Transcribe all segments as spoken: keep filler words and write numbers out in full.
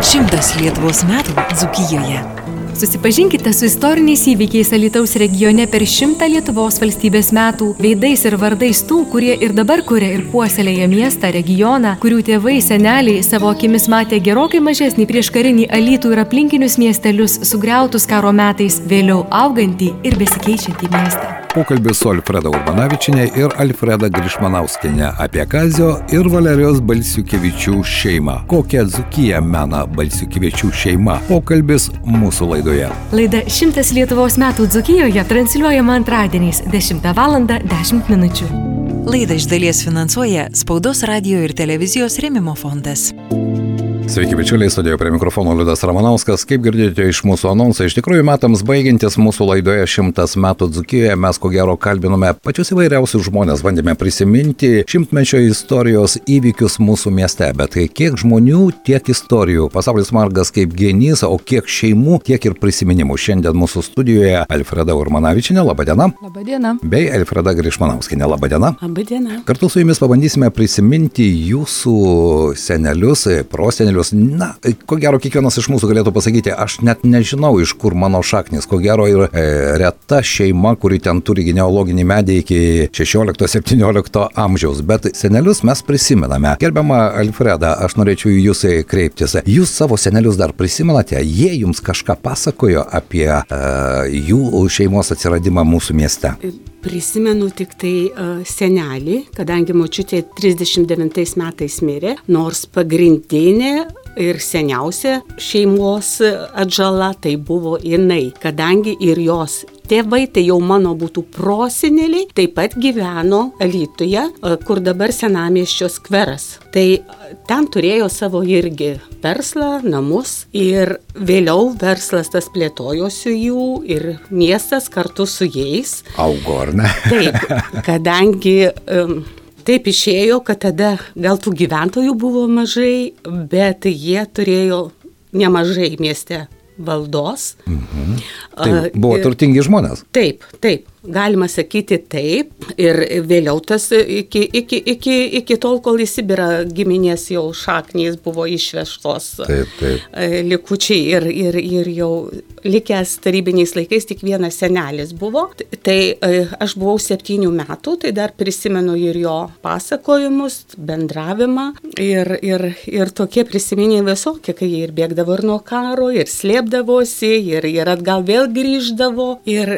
Šimtas Lietuvos metų Dzūkijoje. Susipažinkite su istoriniais įvykiais Alytaus regione per šimtą Lietuvos valstybės metų, veidais ir vardais tų, kurie ir dabar kuria ir puoselėja miestą, regioną, kurių tėvai, seneliai savo akimis matė gerokai mažesnį prieškarinį Alytų ir aplinkinius miestelius, sugriautus karo metais, vėliau augantį ir besikeičiantį miestą. Pokalbis su Alfreda Urbanavičienė ir Alfreda Grišmanauskienė apie Kazio ir Valerijos Balsiukevičių šeimą. Kokią Dzūkiją mena Balsiukevičių šeima? Pokalbis mūsų laidoje. Laida Šimtas Lietuvos metų Dzūkijoje transliuojama antradieniais dešimtą valandą dešimt minučių. Laidą iš dalies finansuoja Spaudos radijo ir televizijos rėmimo fondas. Sveiki, bičiuliai, studijoje prie mikrofono Liudas Ramanauskas. Kaip girdėjote iš mūsų anonsą, iš tikrųjų metams baigiantis mūsų laidoje šimtas metų Dzūkijoje mes ko gero kalbinome pačius įvairiausius žmonės, bandėme prisiminti šimtmečio istorijos įvykius mūsų mieste, bet kiek žmonių, tiek istorijų. Pasaulis margas kaip genys, o kiek šeimų, tiek ir prisiminimų. Šiandien mūsų studijoje Alfreda Urbanavičienė, laba diena. Labą dieną. Bei Alfreda Grišmanauskienė, laba diena. Labą dieną. Kartu su jumis pabandysime prisiminti jūsų senelius, prosenelius. Na, ko gero kiekvienas iš mūsų galėtų pasakyti, aš net nežinau, iš kur mano šaknis. Ko gero ir e, reta šeima, kuri ten turi genealoginį medį iki šešiolikto septyniolikto amžiaus. Bet senelius mes prisimename. Gerbiama Alfreda, aš norėčiau į jūs kreiptis. Jūs savo senelius dar prisimenate? Jie jums kažką pasakojo apie e, jų šeimos atsiradimą mūsų mieste? Prisimenu tik tai uh, senelį, kadangi močiutė trisdešimt devintais metais mirė, nors pagrindinė ir seniausia šeimos atžala tai buvo jinai, kadangi ir jos tėvai, tai jau mano būtų proseneliai, taip pat gyveno Alytuje, kur dabar Senamiesčio skveras. Tai ten turėjo savo irgi verslą, namus ir vėliau verslas tas plėtojosi jų ir miestas kartu su jais. Augo, ar ne? Taip, kadangi um, taip išėjo, kad tada gal tų gyventojų buvo mažai, bet jie turėjo nemažai mieste valdos. Mhm. Tai buvo turtingi žmonės. Taip, taip. Galima sakyti taip. Ir vėliau tas iki, iki, iki, iki tol, kol į Sibirą giminės jau šaknys buvo išvežtos taip, taip. likučiai ir, ir, ir jau likęs tarybiniais laikais tik vienas senelis buvo. Tai aš buvau septynių metų, tai dar prisimenu ir jo pasakojimus, bendravimą ir, ir, ir tokie prisiminimai visokie, kai jie ir bėgdavo ir nuo karo, ir slėpdavosi, ir, ir atgal vėl grįždavo. Ir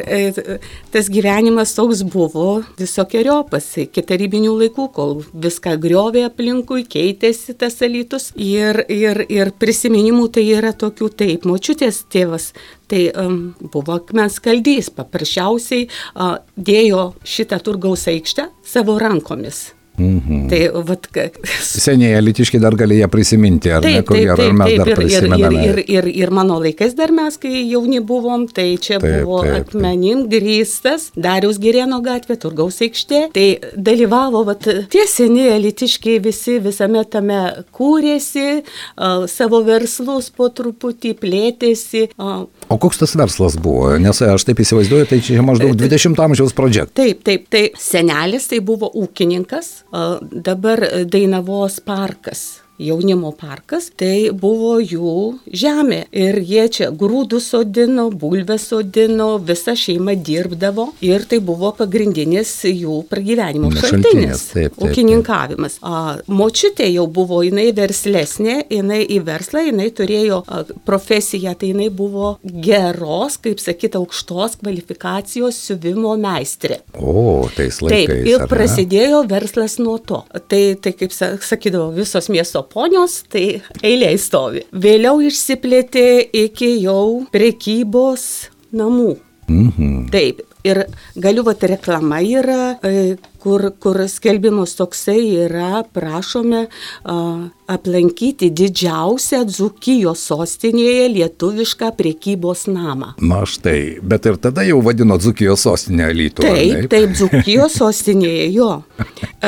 tas gyvenimas toks buvo visokiojopas iki tarybinių laikų, kol viską griovė aplinkui, keitėsi tas Alytus. Ir, ir, ir prisiminimų tai yra tokių taip. Močiutės tėvas tai um, buvo akmens kaldys, paprasčiausiai uh, dėjo šitą turgaus aikštę savo rankomis. Mhm. Tai, vat, seniai alytiškiai dar gali ją prisiminti, ar taip, ne, ko gero, ir mes taip, dar ir, prisimename. Ir, ir, ir, ir mano laikais dar mes, kai jauni buvom, tai čia taip, buvo taip, akmenim grįstas Dariaus Girėno gatvė, Turgaus aikštė. Tai dalyvavo vat, tie seni alytiškiai visi visame tame kūrėsi, uh, savo verslus po truputį plėtėsi. Uh, o koks tas verslas buvo? Nes aš taip įsivaizduoju, tai čia maždaug dvidešimto amžiaus pradžia. Taip, taip, tai senelis tai buvo ūkininkas. Dabar Dainavos parkas, jaunimo parkas, tai buvo jų žemė. Ir jie čia grūdų sodino, bulvę sodino, visa šeima dirbdavo. Ir tai buvo pagrindinis jų pragyvenimo šaltinis. Taip, taip, ūkininkavimas. A, močiutė jau buvo, jinai verslesnė, jinai į verslą, jinai turėjo a, profesiją, tai jinai buvo geros, kaip sakyt, aukštos kvalifikacijos siuvimo meistrė. O, tais laikais. Taip, ir prasidėjo verslas nuo to. Tai, tai kaip sakydavo, visos miesto ponios, tai eiliai stovi. Vėliau išsiplėtė iki jau prekybos namų. Mhm. Taip, ir galiu, vat reklama yra, kur, kur skelbimas toksai yra, prašome uh, aplankyti didžiausią Dzūkijos sostinėje lietuvišką prekybos namą. Na štai, bet ir tada jau vadino Dzūkijos sostinę Alytų. Taip, taip, Dzūkijos sostinėje, jo. Uh,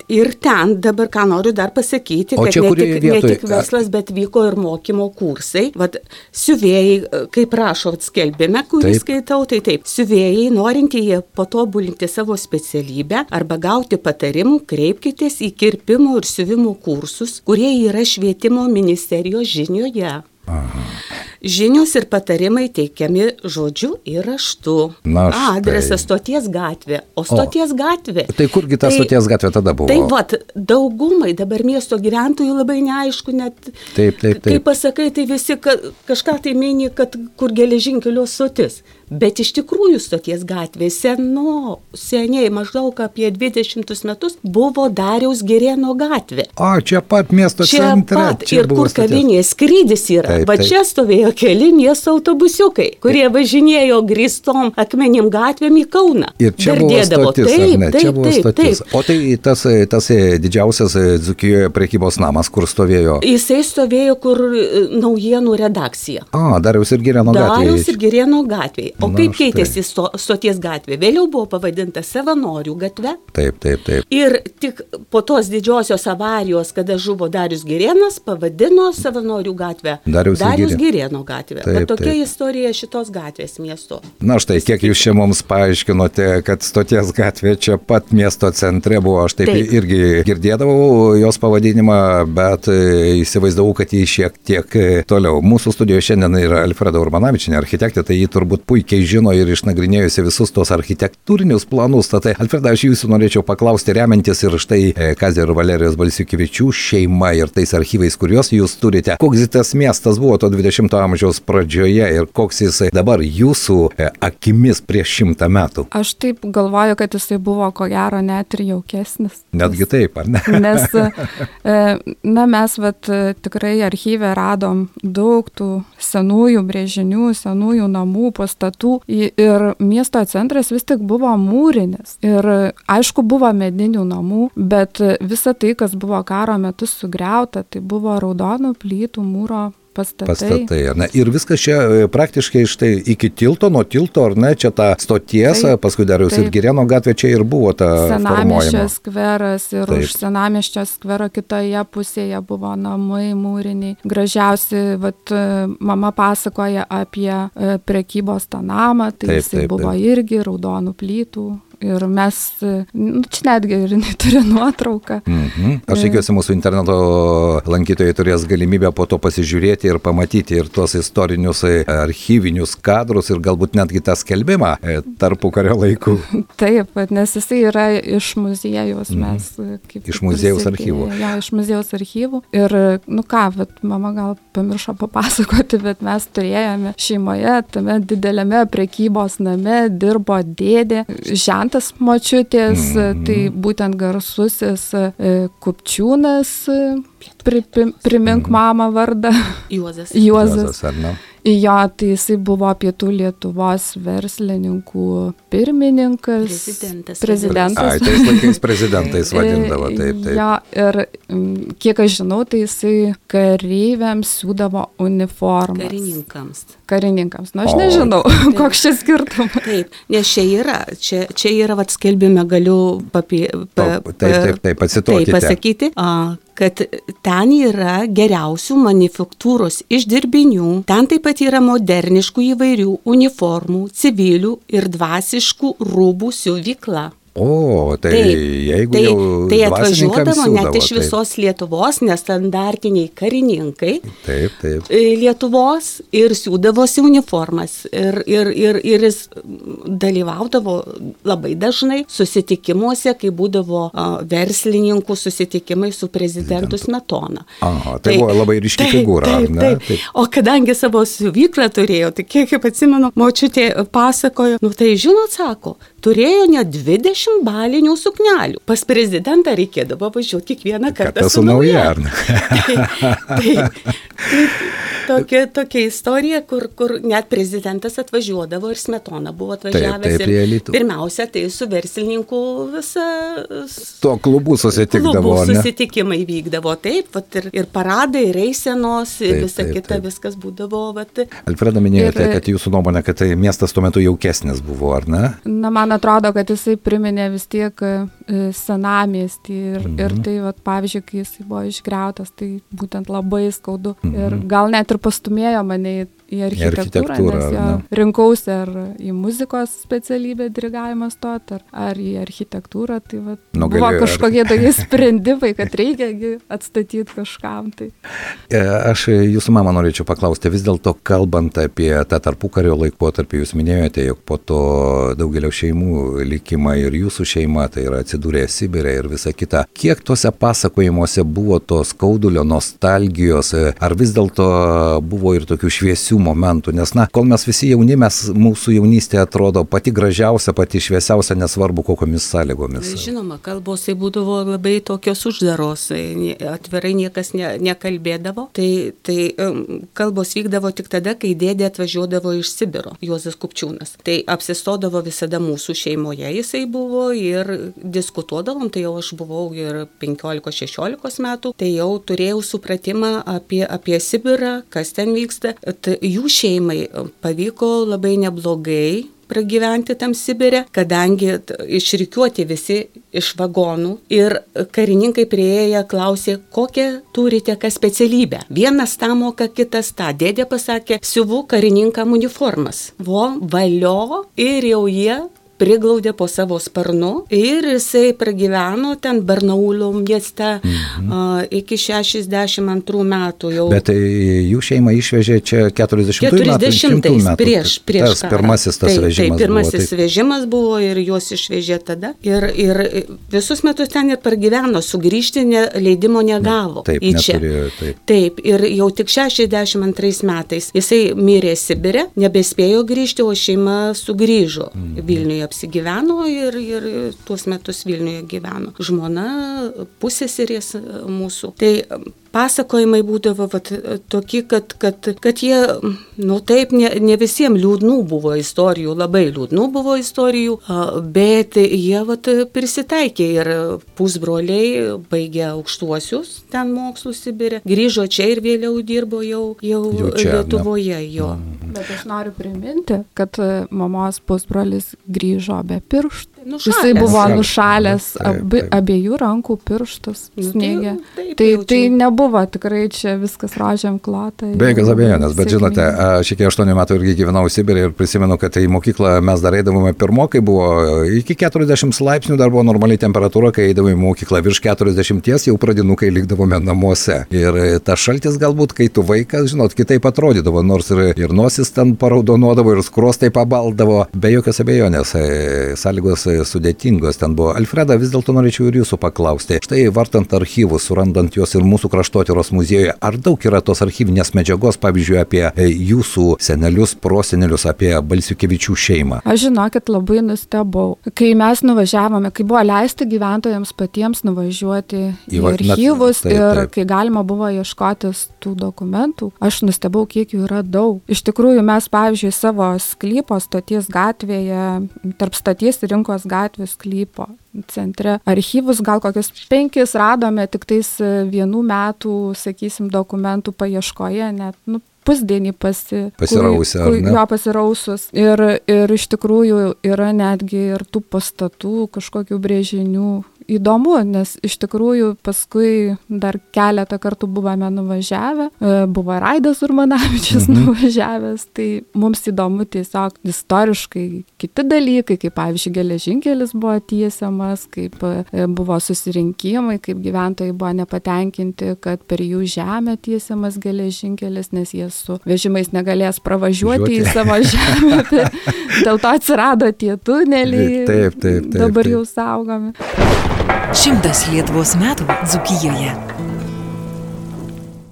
ir ten dabar, ką noriu dar pasakyti, O kad čia ne kurioje tik, ne vietoje? tik verslas, bet vyko ir mokymo kursai. Vat siuvėjai, kaip rašo skelbime, kurį Taip. skaitau, tai taip, siuvėjai, norintieji patobulinti savo specialybę arba gauti patarimų, kreipkitės į kirpimo ir siuvimo kursus, kurie yra švietimo ministerijos žinioje. Aha. Žinios ir patarimai teikiami žodžiu ir raštu. Na štai. Adresas Stoties gatvė. O Stoties o, gatvė. Tai kurgi ta Stoties gatvė tada buvo? Tai vat, daugumai dabar miesto gyventojų labai neaišku, net taip, taip, taip. Kai pasakai, tai visi ka, kažką tai mini, kad kur geležinkelio stotis. Bet iš tikrųjų Stoties gatvė seno, seniai, maždaug apie dvidešimt metus, buvo Dariaus Girėno gatvė. O, čia pat miesto čia centre. Pat, čia ir kur kavinė skrydis yra. Taip, Va taip. čia stovėjo keli miesto autobusiukai, kurie važinėjo grįstom akmenim gatvėm į Kauną. Ir čia buvo Dardėdavo. stotis, taip, ar ne? taip, Čia buvo taip, stotis. taip. O tai tas, tas didžiausias Dzūkijoje prekybos namas, kur stovėjo? Jisai stovėjo, kur naujienų redakcija. A, Dariaus ir Girėno gatvė. Dariaus ir Girėno gatvė. O Na, kaip štai. keitėsi sto, Stoties gatvė? Vėliau buvo pavadinta Savanorių gatve. Taip, taip, taip. Ir tik po tos didžiosios avarijos, kada žuvo Darius Girėnas, pavadino Savanorių gatvę Dariaus ir Darius Girėno. Girėno gatvė. Taip, Bet tokia taip. istorija šitos gatvės miesto. Na štai, kiek jūs čia mums paaiškinote, kad Stoties gatvė čia pat miesto centre buvo, aš taip, Taip. irgi girdėdavau jos pavadinimą, bet e, įsivaizdavau, kad jį šiek tiek e, toliau. Mūsų studijoje šiandien yra Alfreda Urbanavičienė, architektė, tai jį turbūt puikiai žino ir išnagrinėjusi visus tos architektūrinius planus. Tai Alfreda, aš jūsų norėčiau paklausti, remiantis ir štai e, Kazio ir Valerijos Balsiukevičių šeima ir tais archyvais, kuriuos jūs turite. Koks tas miestas buvo to dvidešimto amžiaus pradžioje ir koks jisai dabar jūsų e, akimis prieš šimtą metų? Aš taip galvoju, kad jisai buvo ko gero net ir jaukesnis. Netgi taip, ar ne? Nes, na, mes vat, tikrai archyve radom daug tų senųjų brėžinių, senųjų namų, pastatų ir miesto centras vis tik buvo mūrinis. Ir aišku, buvo medinių namų, bet visa tai, kas buvo karo metu sugriauta, tai buvo raudonų plytų mūro pastatai. Pastatai, ar ne? Ir viskas čia e, praktiškai štai iki tilto, nuo tilto, ar ne, čia ta Stoties, Taip, paskui Dariaus ir taip. Girėno gatvė, čia ir buvo ta Senamiesčio formuojama. skveras ir Taip. už Senamiesčio skvero kitoje pusėje buvo namai mūriniai. Gražiausi, vat, mama pasakoja apie e, prekybos tą namą, tai Taip, jisai taip, buvo taip. irgi raudonų plytų. Ir mes, nu, čia netgi ir turi nuotrauką. Mhm. Aš tikiuosi, mūsų interneto lankytojai turės galimybę po to pasižiūrėti ir pamatyti ir tuos istorinius e, archyvinius kadrus ir galbūt netgi tą skelbimą e, tarpukario laikų. Taip, nes jisai yra iš muziejaus, mes kaip... Iš muziejaus visi- archyvų. Jo, iš muziejaus archyvų. Ir, nu ką, bet mama gal pamiršo papasakoti, bet mes turėjome šeimoje, tame dideliame prekybos name dirbo dėdė, žentas močiutės, Mhm. tai būtent garsusis e, Kupčiūnas, e, pri, pri, primink mamą vardą, Juozas. Juozas. ar ne? Jo, tai jisai buvo Pietų Lietuvos verslininkų pirmininkas. Prezidentas. Prezidentas. Ai, tais laikais prezidentais vadindavo, taip, taip. Jo, ir mm, kiek aš žinau, tai jisai kareiviams siūdavo uniformas. Karininkams. Karininkams. Nu, aš O. nežinau, koks čia skirtumas. Taip, nes čia yra, čia, čia yra, vat skelbime galiu papie, pa, Taip, taip, taip, pacituokite. taip, pasakyti, a, kad ten yra geriausių manufaktūros išdirbinių, ten taip pat yra moderniškų įvairių uniformų, civilių ir dvasiškų rūbų siuvykla. O, tai Taip, jeigu tai, jau tai dvasininkams atvažiuodavo net siūdavo, iš visos Lietuvos nestandartiniai karininkai Taip, taip. e, Lietuvos ir siūdavosi uniformas. Ir, ir, ir, ir jis dalyvaudavo labai dažnai susitikimuose, kai būdavo a, verslininkų susitikimai su prezidentu Smetona. Aha, tai buvo labai ryški figūra, ar Taip, ne? taip. Taip. O kadangi savo siuvyklą turėjo, tai kiek kaip atsimenu, močiutė pasakojo, nu tai žinot, sako, turėjo net dvidešimt balinių suknelių. Pas prezidentą reikėdavo važiuoti kiekvieną kartą Kartą su nauja, ar ne? tai, tai, tai, tokia, tokia istorija, kur, kur net prezidentas atvažiuodavo ir Smetona buvo atvažiavęs. Taip, taip, ir pirmiausia, tai su verslininkų visa... Tuo klubų susitikdavo, klubų ne? Susitikimai vykdavo, taip, vat, ir, ir paradai, ir eisenos, ir visa taip, kita, taip. Viskas būdavo. Vat. Alfreda, minėjote, Ir- kad jūsų nuomonė, kad tai miestas tuo metu jaukesnis buvo, ar ne? Na, man atrodo, kad jisai priminė vis tiek e, senamiestį ir, Mhm. ir tai, vat, pavyzdžiui, kai jisai buvo išgriautas, tai būtent labai skaudu. Mhm. Ir gal net ir pastumėjo mane į, į architektūrą, architektūrą, nes jo ar ne? rinkausi ar į muzikos specialybę dirigavimą stot, ar, ar į architektūrą. Tai vat, Nu, buvo gali- kažkokie tokie sprendimai, kad reikia gi atstatyti kažkam. Tai. E, Aš jūsų mamą norėčiau paklausti, vis dėlto kalbant apie tą tarpukario laikotarpį, jūs minėjote, jog po to daugelio šeimų likimą ir jūsų šeima, tai yra atsidūrė Sibire ir visa kita. Kiek tuose pasakojimuose buvo to skaudulio, nostalgijos, e, ar vis dėlto buvo ir tokių šviesių momentų, nes, na, kol mes visi jauni, mes, mūsų jaunystė atrodo pati gražiausia, pati šviesiausia, nesvarbu kokomis sąlygomis. Žinoma, kalbos tai būdavo labai tokios uždaros, nie- atvirai niekas ne, nekalbėdavo. Tai, tai um, kalbos vykdavo tik tada, kai dėdė atvažiuodavo iš Sibiro, Juozas Kupčiūnas. Tai apsistodavo visada mūsų šeimoje jisai buvo ir diskutuodavom, tai jau aš buvau ir penkiolikos šešiolikos metų, tai jau turėjau supratimą apie, apie Sibirą, kas ten vyksta. Tai jų šeimai pavyko labai neblogai pragyventi tam Sibire, kadangi t- išrikiuoti visi iš vagonų ir karininkai prieėję klausė, kokią turite ką specialybę. Vienas tą moka, kitas tą. Dėdė pasakė, siuvu karininkam uniformas. Vo, valio ir jau jie priglaudė po savo sparnu ir jisai pragyveno ten Barnaulio mieste mhm. a, iki šešiasdešimt antrų metų jau. Bet tai jų šeimą išvežė čia keturiasdešimtųjų metų, keturiasdešimtais metų. prieš, prieš tas karą. pirmasis tas taip, vežimas taip, pirmasis buvo. Taip. vežimas buvo ir juos išvežė tada. Ir, ir visus metus ten ir pragyveno, sugrįžti ne, leidimo negavo Taip, į čia. neturėjo, taip. Taip, ir jau tik šešiasdešimt antrais metais jisai mirė Sibire, nebespėjo grįžti, o šeima sugrįžo mm. Vilniuje. Apsigyveno ir, ir tuos metus Vilniuje gyveno. Žmona, pusseserės mūsų. Tai pasakojimai būdavo vat, tokie, kad, kad, kad jie, nu taip, ne, ne visiems liūdnų buvo istorijų, labai liūdnų buvo istorijų, bet jie vat, prisitaikė ir pusbroliai baigė aukštuosius ten mokslus Sibire, grįžo čia ir vėliau dirbo jau, jau, Jau čia, Lietuvoje. Jo. Bet aš noriu priminti, kad e, mamos pusbrolis grįžo be pirštų. Nušalęs. Jisai buvo Nušalęs. nušalęs Taip, abi, taip. abiejų rankų pirštus Nu, tai- sniegė. taip, Tai, jau tai čia- nebuvo tikrai čia viskas rožiam klota. Be jokios abejonės, bet žinote, aš iki aštuonių metų irgi gyvenau Sibire ir prisimenu, kad į mokyklą mes dar eidavome pirmokai, buvo iki keturiasdešimt laipsnių dar buvo normaliai temperatūra, kai eidavome į mokyklą virš keturiasdešimties, jau pradinukai likdavome namuose. Ir tas šaltis galbūt, kai tu vaikas, žinot, kitaip atrodydavo, nors ir, ir nosis ten paraudonuodavo, ir skrostai pabaldavo, be jokios abejonės, e, sąlygos e, sudėtingos ten buvo. Alfreda, vis dėlto norėčiau ir jūsų paklausti. Štai vartant archyvus, surandant juos ir mūsų kraštotyros muziejuje, ar daug yra tos archyvinės medžiagos, pavyzdžiui, apie e, jūsų senelius, prosenelius, apie Balsiukevičių šeimą? Aš žinokit, labai nustebau. Kai mes nuvažiavome, kai buvo leisti gyventojams patiems nuvažiuoti į, Į va- na, archyvus taip, ir taip. kai galima buvo ieškotis tų dokumentų, aš nustebau, kiek jų yra daug. Iš tikrųjų, mes, pavyzdžiui, savo sklypo stoties gatvėje, tarp stoties ir rinkos gatvės sklypo centre archyvus gal kokius penkis radome tik tais vienų metų, sakysim, dokumentų paieškoje, net, nu, pusdienį pasi, Pasirausę, ar kur- ne? Jo, pasirausus. Ir, ir iš tikrųjų yra netgi ir tų pastatų, kažkokių brėžinių. Įdomu, nes iš tikrųjų paskui dar keletą kartų buvome nuvažiavę, e, buvo ir Aidas Urmanavičius mhm. nuvažiavęs, tai mums įdomu tiesiog istoriškai kiti dalykai, kaip pavyzdžiui geležinkelis buvo tiesiamas, kaip e, buvo susirinkimai, kaip gyventojai buvo nepatenkinti, kad per jų žemę tiesiamas geležinkelis, nes jie su vežimais negalės pravažiuoti Žiūrėti. į savo žemę, tai dėl to atsirado tie tuneliai, Taip, taip, taip, dabar taip. jau saugomi. Šimtas Lietuvos metų Dzūkijoje.